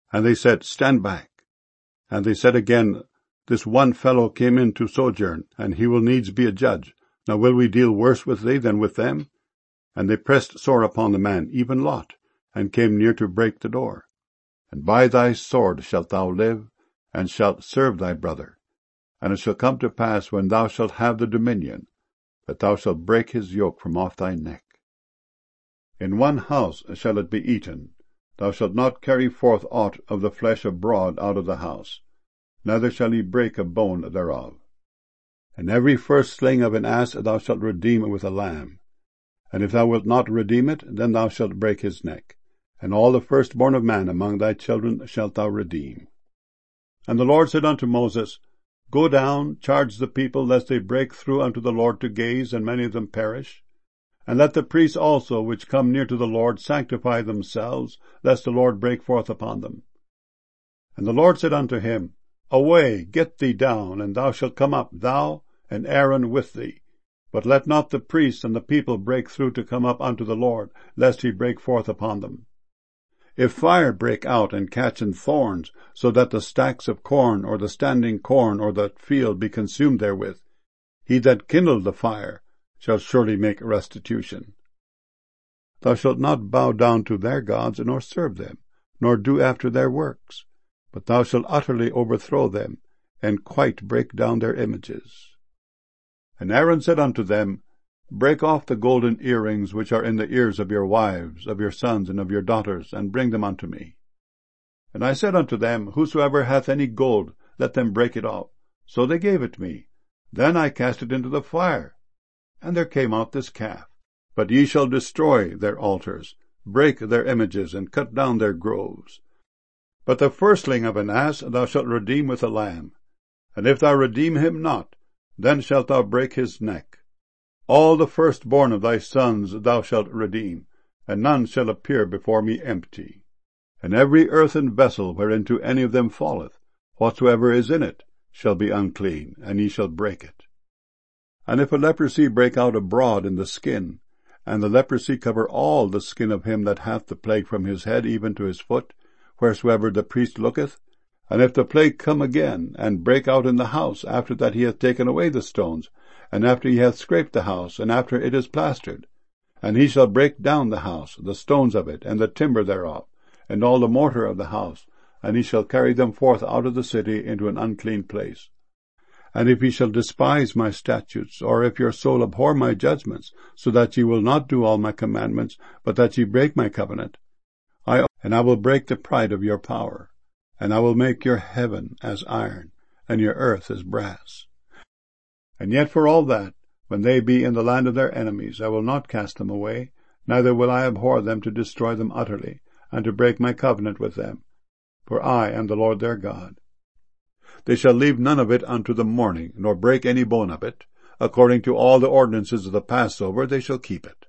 And they said, Stand back. And they said again, This one fellow came in to sojourn, and he will needs be a judge. Now will we deal worse with thee than with them? And they pressed sore upon the man, even Lot, and came near to break the door. And by thy sword shalt thou live, and shalt serve thy brother. And it shall come to pass, when thou shalt have the dominion, that thou shalt break his yoke from off thy neck. In one house shall it be eaten. Thou shalt not carry forth aught of the flesh abroad out of the house, neither shall he break a bone thereof. And every firstling of an ass thou shalt redeem with a lamb. And if thou wilt not redeem it, then thou shalt break his neck. And all the firstborn of man among thy children shalt thou redeem. And the Lord said unto Moses, Go down, charge the people, lest they break through unto the Lord to gaze, and many of them perish. And let the priests also, which come near to the Lord, sanctify themselves, lest the Lord break forth upon them. And the Lord said unto him, Away, get thee down, and thou shalt come up, thou and Aaron with thee. But let not the priests and the people break through to come up unto the Lord, lest he break forth upon them. If fire break out and catch in thorns, so that the stacks of corn, or the standing corn, or the field be consumed therewith, he that kindled the fire shall surely make restitution. Thou shalt not bow down to their gods, nor serve them, nor do after their works, but thou shalt utterly overthrow them, and quite break down their images. And Aaron said unto them, Break off the golden earrings which are in the ears of your wives, of your sons, and of your daughters, and bring them unto me. And I said unto them, Whosoever hath any gold, let them break it off. So they gave it me. Then I cast it into the fire, and there came out this calf. But ye shall destroy their altars, break their images, and cut down their groves. But the firstling of an ass thou shalt redeem with a lamb. And if thou redeem him not, then shalt thou break his neck. All the firstborn of thy sons thou shalt redeem, and none shall appear before me empty. And every earthen vessel whereinto any of them falleth, whatsoever is in it, shall be unclean, and ye shall break it. And if a leprosy break out abroad in the skin, and the leprosy cover all the skin of him that hath the plague from his head even to his foot, wheresoever the priest looketh, and if the plague come again, and break out in the house, after that he hath taken away the stones, and after he hath scraped the house, and after it is plastered, and he shall break down the house, the stones of it, and the timber thereof, and all the mortar of the house, and he shall carry them forth out of the city into an unclean place. And if ye shall despise my statutes, or if your soul abhor my judgments, so that ye will not do all my commandments, but that ye break my covenant, I will break the pride of your power, and I will make your heaven as iron, and your earth as brass. And yet for all that, when they be in the land of their enemies, I will not cast them away, neither will I abhor them to destroy them utterly, and to break my covenant with them. For I am the Lord their God. They shall leave none of it unto the morning, nor break any bone of it. According to all the ordinances of the Passover they shall keep it.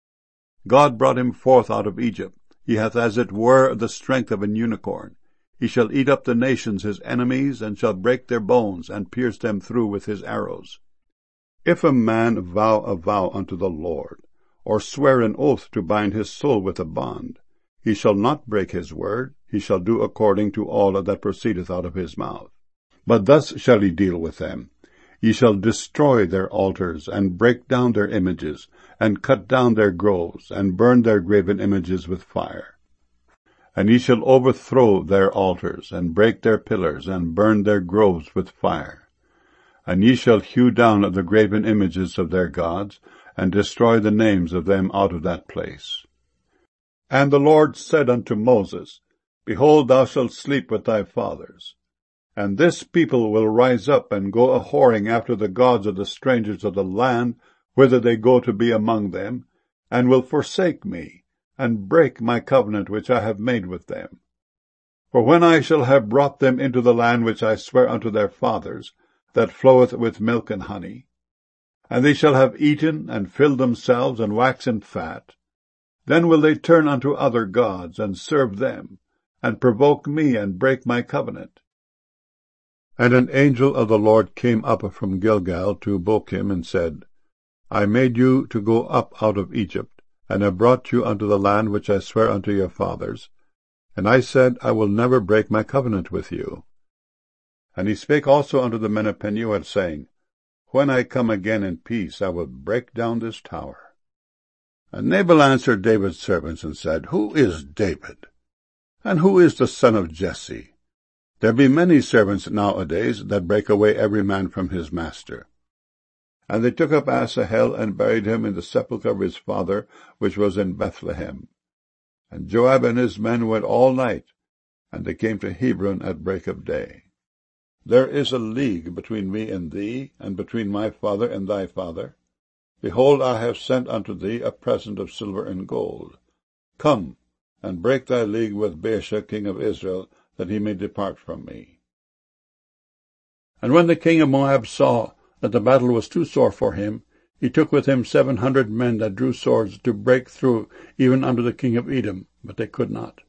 God brought him forth out of Egypt. He hath as it were the strength of an unicorn. He shall eat up the nations his enemies, and shall break their bones, and pierce them through with his arrows. If a man vow a vow unto the Lord, or swear an oath to bind his soul with a bond, he shall not break his word, he shall do according to all that proceedeth out of his mouth. But thus shall he deal with them. Ye shall destroy their altars, and break down their images, and cut down their groves, and burn their graven images with fire. And ye shall overthrow their altars, and break their pillars, and burn their groves with fire. And ye shall hew down the graven images of their gods, and destroy the names of them out of that place. And the Lord said unto Moses, Behold, thou shalt sleep with thy fathers. And this people will rise up and go a-whoring after the gods of the strangers of the land, whither they go to be among them, and will forsake me, and break my covenant which I have made with them. For when I shall have brought them into the land which I swear unto their fathers, that floweth with milk and honey, and they shall have eaten, and filled themselves, and waxen fat, then will they turn unto other gods, and serve them, and provoke me, and break my covenant. And an angel of the Lord came up from Gilgal to Bochim, and said, I made you to go up out of Egypt, and have brought you unto the land which I swear unto your fathers. And I said, I will never break my covenant with you. And he spake also unto the men of Penuel, saying, When I come again in peace, I will break down this tower. And Nabal answered David's servants, and said, Who is David? And who is the son of Jesse? There be many servants nowadays that break away every man from his master. And they took up Asahel, and buried him in the sepulchre of his father, which was in Bethlehem. And Joab and his men went all night, and they came to Hebron at break of day. There is a league between me and thee, and between my father and thy father. Behold, I have sent unto thee a present of silver and gold. Come, and break thy league with Baasha king of Israel, that he may depart from me. And when the king of Moab saw that the battle was too sore for him, he took with him 700 men that drew swords to break through even unto the king of Edom, but they could not.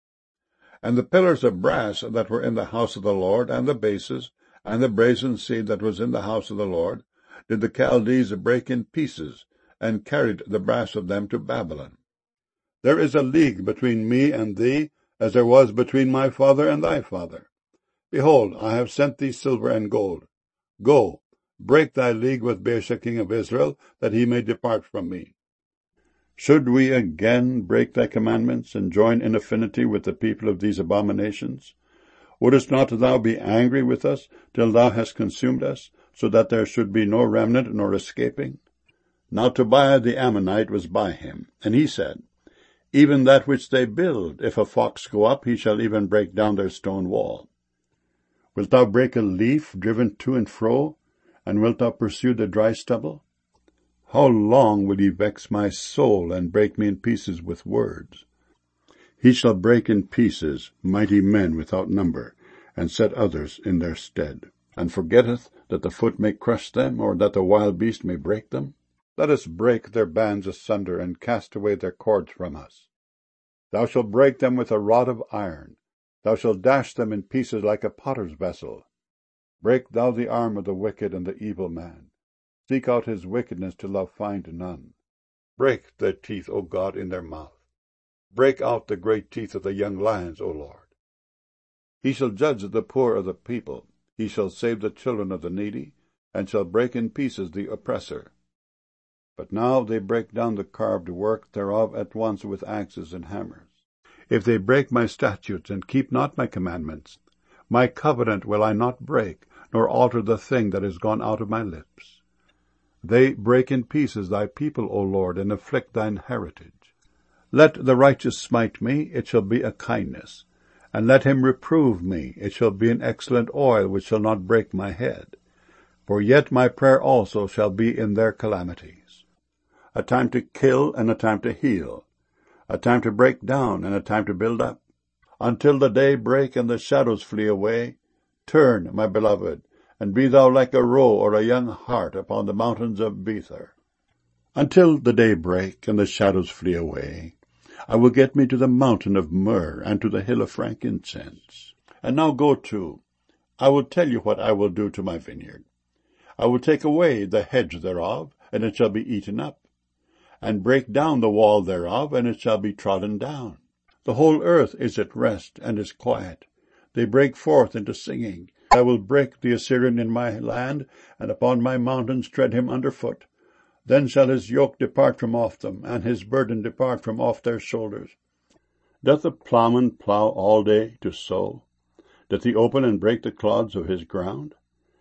And the pillars of brass that were in the house of the Lord, and the bases, and the brazen seat that was in the house of the Lord, did the Chaldees break in pieces, and carried the brass of them to Babylon. There is a league between me and thee, as there was between my father and thy father. Behold, I have sent thee silver and gold. Go, break thy league with Baasha king of Israel, that he may depart from me. Should we again break thy commandments, and join in affinity with the people of these abominations? Wouldest not thou be angry with us, till thou hast consumed us, so that there should be no remnant nor escaping? Now Tobiah the Ammonite was by him, and he said, Even that which they build, if a fox go up, he shall even break down their stone wall. Wilt thou break a leaf driven to and fro, and wilt thou pursue the dry stubble? How long will ye vex my soul, and break me in pieces with words? He shall break in pieces mighty men without number, and set others in their stead, and forgetteth that the foot may crush them, or that the wild beast may break them. Let us break their bands asunder, and cast away their cords from us. Thou shalt break them with a rod of iron. Thou shalt dash them in pieces like a potter's vessel. Break thou the arm of the wicked and the evil man. Seek out his wickedness till thou find none. Break their teeth, O God, in their mouth. Break out the great teeth of the young lions, O Lord. He shall judge the poor of the people. He shall save the children of the needy, and shall break in pieces the oppressor. But now they break down the carved work thereof at once with axes and hammers. If they break my statutes and keep not my commandments, my covenant will I not break, nor alter the thing that is gone out of my lips. They break in pieces thy people, O Lord, and afflict thine heritage. Let the righteous smite me, it shall be a kindness. And let him reprove me, it shall be an excellent oil which shall not break my head. For yet my prayer also shall be in their calamities. A time to kill and a time to heal, a time to break down and a time to build up, until the day break and the shadows flee away. Turn, my beloved, and be thou like a roe or a young hart upon the mountains of Bether. Until the day break and the shadows flee away, I will get me to the mountain of myrrh and to the hill of frankincense. And now go to, I will tell you what I will do to my vineyard. I will take away the hedge thereof, and it shall be eaten up, and break down the wall thereof, and it shall be trodden down. The whole earth is at rest and is quiet. They break forth into singing. I will break the Assyrian in my land, and upon my mountains tread him under foot. Then shall his yoke depart from off them, and his burden depart from off their shoulders. Doth the plowman plow all day to sow? Doth he open and break the clods of his ground?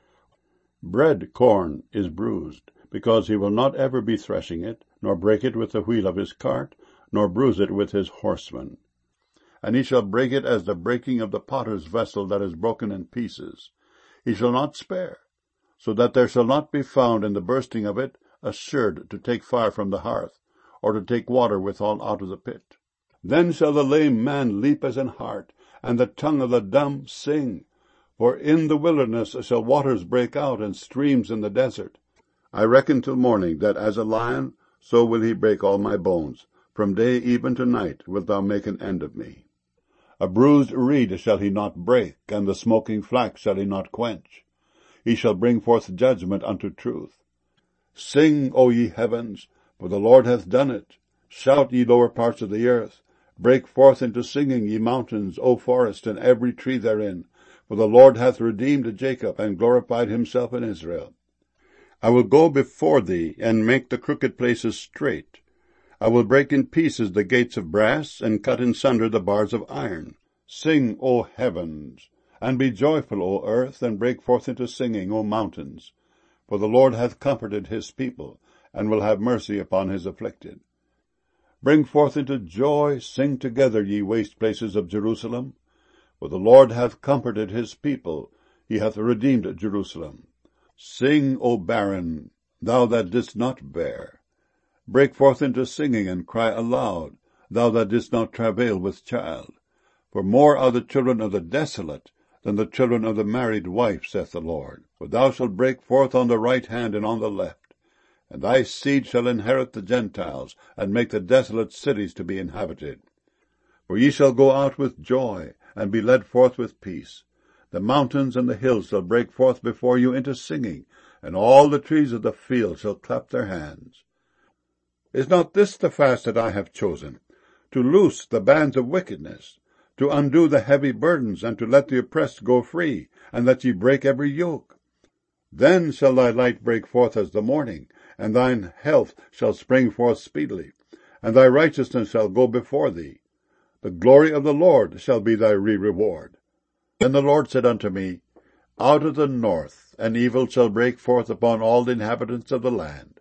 Bread corn is bruised, because he will not ever be threshing it, nor break it with the wheel of his cart, nor bruise it with his horsemen. And he shall break it as the breaking of the potter's vessel that is broken in pieces. He shall not spare, so that there shall not be found in the bursting of it a sherd to take fire from the hearth, or to take water withal out of the pit. Then shall the lame man leap as an hart, and the tongue of the dumb sing. For in the wilderness shall waters break out, and streams in the desert. I reckon till morning that as a lion, so will he break all my bones. From day even to night wilt thou make an end of me. A bruised reed shall he not break, and the smoking flax shall he not quench. He shall bring forth judgment unto truth. Sing, O ye heavens, for the Lord hath done it. Shout, ye lower parts of the earth. Break forth into singing, ye mountains, O forest, and every tree therein. For the Lord hath redeemed Jacob, and glorified himself in Israel. I will go before thee, and make the crooked places straight. I will break in pieces the gates of brass, and cut in sunder the bars of iron. Sing, O heavens, and be joyful, O earth, and break forth into singing, O mountains. For the Lord hath comforted his people, and will have mercy upon his afflicted. Bring forth into joy, sing together, ye waste places of Jerusalem. For the Lord hath comforted his people, he hath redeemed Jerusalem. Sing, O barren, thou that didst not bear. Break forth into singing, and cry aloud, thou that didst not travail with child. For more are the children of the desolate than the children of the married wife, saith the Lord. For thou shalt break forth on the right hand and on the left, and thy seed shall inherit the Gentiles, and make the desolate cities to be inhabited. For ye shall go out with joy, and be led forth with peace. The mountains and the hills shall break forth before you into singing, and all the trees of the field shall clap their hands. Is not this the fast that I have chosen? To loose the bands of wickedness, to undo the heavy burdens, and to let the oppressed go free, and that ye break every yoke. Then shall thy light break forth as the morning, and thine health shall spring forth speedily, and thy righteousness shall go before thee. The glory of the Lord shall be thy reward. Then the Lord said unto me, Out of the north an evil shall break forth upon all the inhabitants of the land.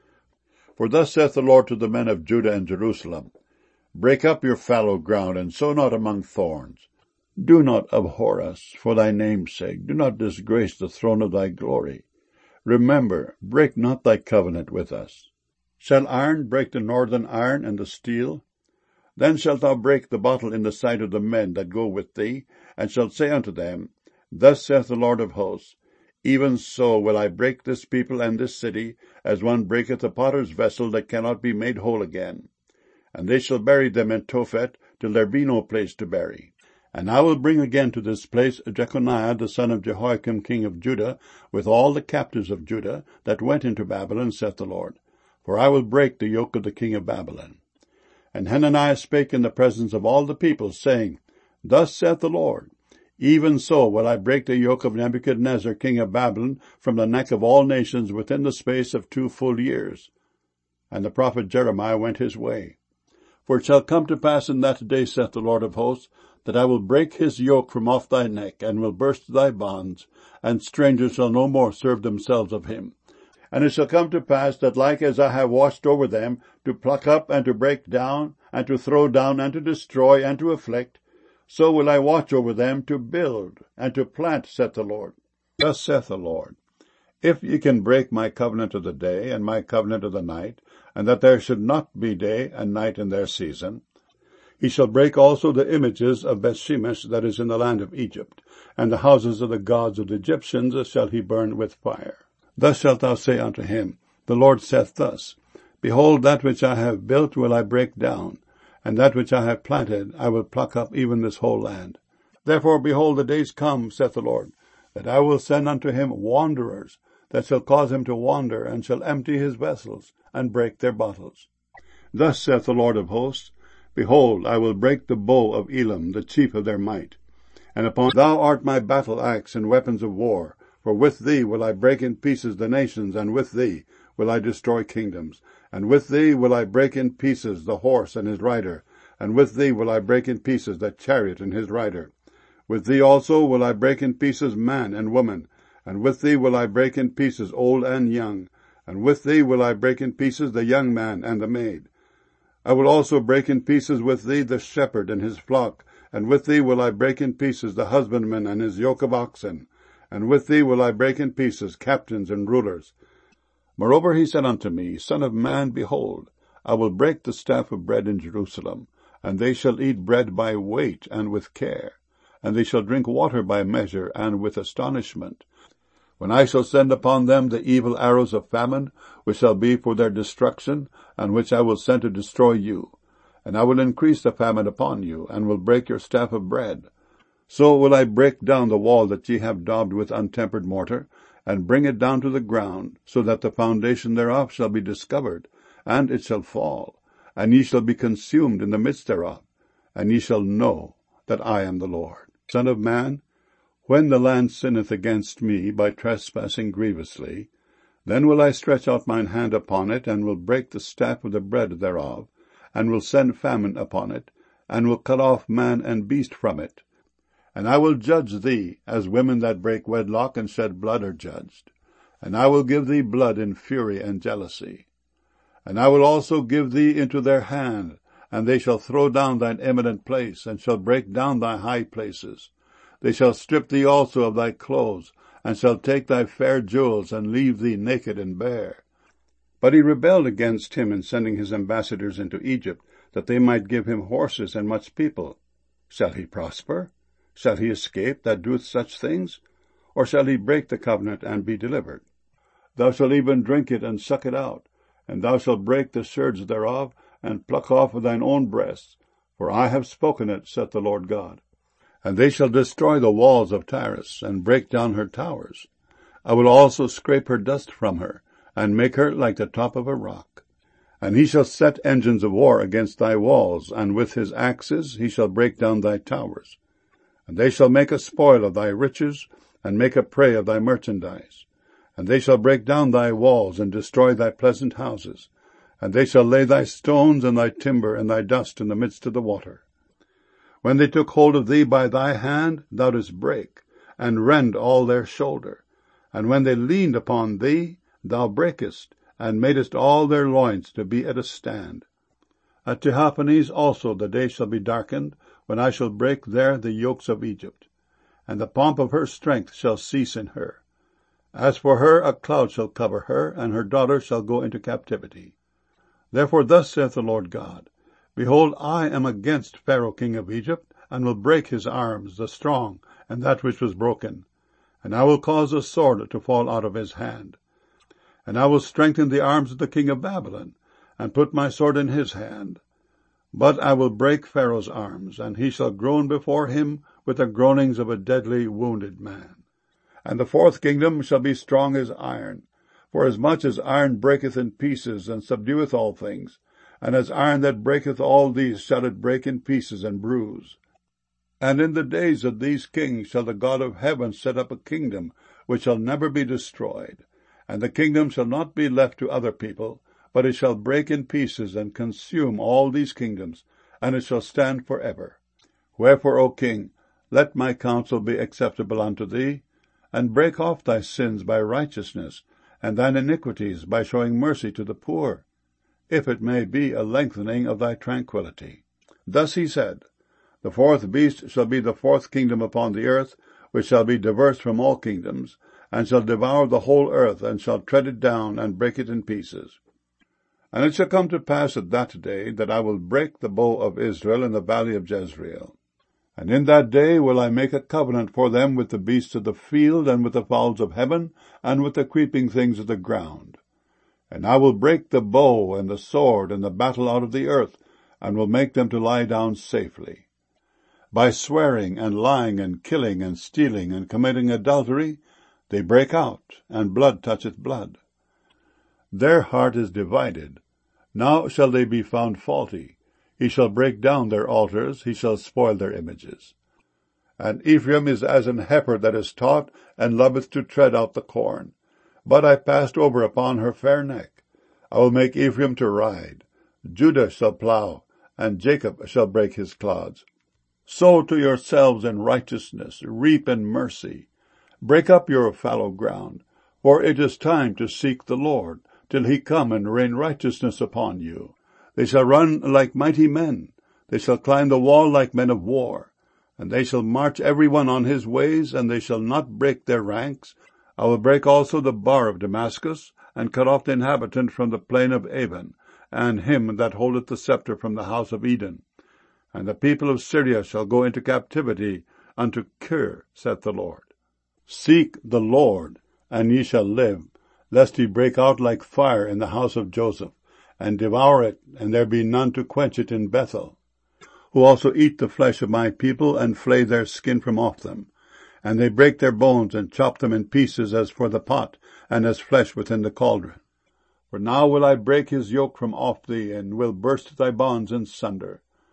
For thus saith the Lord to the men of Judah and Jerusalem, Break up your fallow ground, and sow not among thorns. Do not abhor us for thy name's sake. Do not disgrace the throne of thy glory. Remember, break not thy covenant with us. Shall iron break the northern iron and the steel? Then shalt thou break the bottle in the sight of the men that go with thee, and shalt say unto them, Thus saith the Lord of hosts, Even so will I break this people and this city, as one breaketh a potter's vessel that cannot be made whole again. And they shall bury them in Tophet, till there be no place to bury. And I will bring again to this place Jeconiah the son of Jehoiakim king of Judah, with all the captives of Judah, that went into Babylon, saith the Lord. For I will break the yoke of the king of Babylon. And Hananiah spake in the presence of all the people, saying, Thus saith the Lord, Even so will I break the yoke of Nebuchadnezzar king of Babylon from the neck of all nations within the space of 2 full years. And the prophet Jeremiah went his way. For it shall come to pass in that day, saith the Lord of hosts, that I will break his yoke from off thy neck, and will burst thy bonds, and strangers shall no more serve themselves of him. And it shall come to pass that like as I have watched over them, to pluck up and to break down, and to throw down and to destroy and to afflict, so will I watch over them to build and to plant, saith the Lord. Thus saith the Lord, If ye can break my covenant of the day and my covenant of the night, and that there should not be day and night in their season, he shall break also the images of Bethshemesh that is in the land of Egypt, and the houses of the gods of the Egyptians shall he burn with fire. Thus shalt thou say unto him, The Lord saith thus, Behold, that which I have built will I break down, and that which I have planted I will pluck up, even this whole land. Therefore, behold, the days come, saith the Lord, that I will send unto him wanderers, that shall cause him to wander, and shall empty his vessels, and break their bottles. Thus saith the Lord of hosts, Behold, I will break the bow of Elam, the chief of their might. And upon thou art my battle axe and weapons of war, for with thee will I break in pieces the nations, and with thee will I destroy kingdoms. And with thee will I break in pieces the horse and his rider, and with thee will I break in pieces the chariot and his rider. With thee also will I break in pieces man and woman, and with thee will I break in pieces old and young, and with thee will I break in pieces the young man and the maid. I will also break in pieces with thee the shepherd and his flock, and with thee will I break in pieces the husbandman and his yoke of oxen, and with thee will I break in pieces captains and rulers. Moreover he said unto me, Son of man, behold, I will break the staff of bread in Jerusalem, and they shall eat bread by weight and with care, and they shall drink water by measure and with astonishment. When I shall send upon them the evil arrows of famine, which shall be for their destruction, and which I will send to destroy you. And I will increase the famine upon you, and will break your staff of bread. So will I break down the wall that ye have daubed with untempered mortar, and bring it down to the ground, so that the foundation thereof shall be discovered, and it shall fall, and ye shall be consumed in the midst thereof. and ye shall know that I am the Lord. Son of man, when the land sinneth against me by trespassing grievously, then will I stretch out mine hand upon it, and will break the staff of the bread thereof, and will send famine upon it, and will cut off man and beast from it. And I will judge thee, as women that break wedlock and shed blood are judged. And I will give thee blood in fury and jealousy. And I will also give thee into their hand, and they shall throw down thine eminent place, and shall break down thy high places. They shall strip thee also of thy clothes, and shall take thy fair jewels, and leave thee naked and bare. But he rebelled against him in sending his ambassadors into Egypt, that they might give him horses and much people. Shall he prosper? Shall he escape that doeth such things? Or shall he break the covenant and be delivered? Thou shalt even drink it and suck it out, and thou shalt break the sherds thereof, and pluck off of thine own breasts, for I have spoken it, saith the Lord God. And they shall destroy the walls of Tyrus, and break down her towers. I will also scrape her dust from her, and make her like the top of a rock. And he shall set engines of war against thy walls, and with his axes he shall break down thy towers. And they shall make a spoil of thy riches, and make a prey of thy merchandise. And they shall break down thy walls, and destroy thy pleasant houses. And they shall lay thy stones and thy timber and thy dust in the midst of the water. When they took hold of thee by thy hand, thou didst break, and rend all their shoulder. And when they leaned upon thee, thou breakest, and madest all their loins to be at a stand. At Tahpanhes also the day shall be darkened, when I shall break there the yokes of Egypt. And the pomp of her strength shall cease in her. As for her, a cloud shall cover her, and her daughter shall go into captivity. Therefore thus saith the Lord God, Behold, I am against Pharaoh king of Egypt, and will break his arms, the strong, and that which was broken. And I will cause a sword to fall out of his hand. And I will strengthen the arms of the king of Babylon, and put my sword in his hand. But I will break Pharaoh's arms, and he shall groan before him with the groanings of a deadly wounded man. And the fourth kingdom shall be strong as iron, for as much as iron breaketh in pieces, and subdueth all things, and as iron that breaketh all these shall it break in pieces and bruise. And in the days of these kings shall the God of heaven set up a kingdom which shall never be destroyed, and the kingdom shall not be left to other people, but it shall break in pieces and consume all these kingdoms, and it shall stand forever. Wherefore, O king, let my counsel be acceptable unto thee, and break off thy sins by righteousness, and thine iniquities by showing mercy to the poor, if it may be a lengthening of thy tranquillity. Thus he said, The fourth beast shall be the fourth kingdom upon the earth, which shall be diverse from all kingdoms, and shall devour the whole earth, and shall tread it down, and break it in pieces. And it shall come to pass at that day, that I will break the bow of Israel in the valley of Jezreel. And in that day will I make a covenant for them with the beasts of the field, and with the fowls of heaven, and with the creeping things of the ground. And I will break the bow and the sword and the battle out of the earth, and will make them to lie down safely. By swearing and lying and killing and stealing and committing adultery, they break out, and blood toucheth blood. Their heart is divided. Now shall they be found faulty. He shall break down their altars, he shall spoil their images. And Ephraim is as an heifer that is taught, and loveth to tread out the corn. But I passed over upon her fair neck. I will make Ephraim to ride. Judah shall plow, and Jacob shall break his clods. Sow to yourselves in righteousness, reap in mercy. Break up your fallow ground, for it is time to seek the Lord, till he come and rain righteousness upon you. They shall run like mighty men. They shall climb the wall like men of war. And they shall march every one on his ways, and they shall not break their ranks. I will break also the bar of Damascus, and cut off the inhabitant from the plain of Avon, and him that holdeth the scepter from the house of Eden. And the people of Syria shall go into captivity unto Kir, saith the Lord. Seek the Lord, and ye shall live, lest he break out like fire in the house of Joseph, and devour it, and there be none to quench it in Bethel. Who also eat the flesh of my people, and flay their skin from off them. And they break their bones, and chop them in pieces as for the pot, and as flesh within the cauldron. For now will I break his yoke from off thee, and will burst thy bonds in sunder.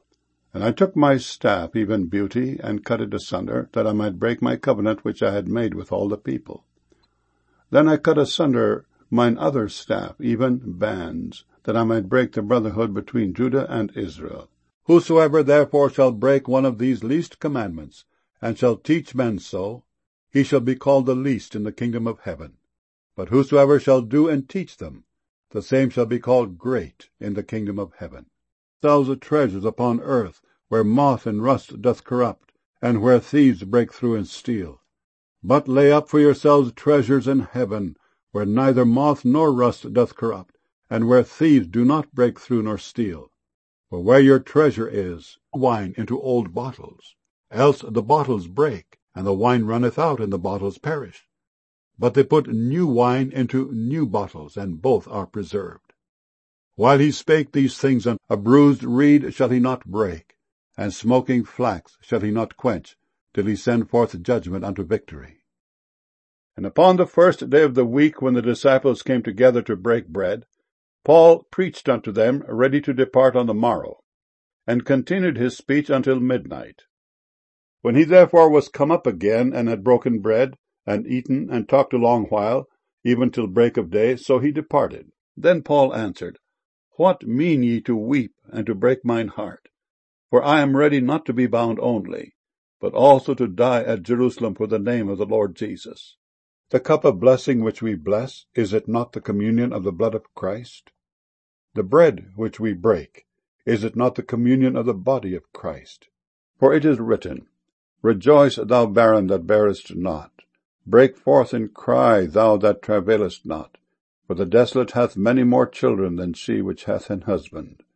And I took my staff, even beauty, and cut it asunder, that I might break my covenant which I had made with all the people. Then I cut asunder mine other staff, even bands, that I might break the brotherhood between Judah and Israel. Whosoever therefore shall break one of these least commandments, and shall teach men so, he shall be called the least in the kingdom of heaven. But whosoever shall do and teach them, the same shall be called great in the kingdom of heaven. Thousands of treasures upon earth, where moth and rust doth corrupt, and where thieves break through and steal. But lay up for yourselves treasures in heaven, where neither moth nor rust doth corrupt, and where thieves do not break through nor steal. For where your treasure is, wine into old bottles, else the bottles break, and the wine runneth out, and the bottles perish. But they put new wine into new bottles, and both are preserved. While he spake these things, a bruised reed shall he not break, and smoking flax shall he not quench, till he send forth judgment unto victory. And upon the first day of the week, when the disciples came together to break bread, Paul preached unto them, ready to depart on the morrow, and continued his speech until midnight. When he therefore was come up again, and had broken bread, and eaten, and talked a long while, even till break of day, so he departed. Then Paul answered, What mean ye to weep, and to break mine heart? For I am ready not to be bound only, but also to die at Jerusalem for the name of the Lord Jesus. The cup of blessing which we bless, is it not the communion of the blood of Christ? The bread which we break, is it not the communion of the body of Christ? For it is written, Rejoice, thou barren that bearest not. Break forth and cry, thou that travailest not. For the desolate hath many more children than she which hath an husband.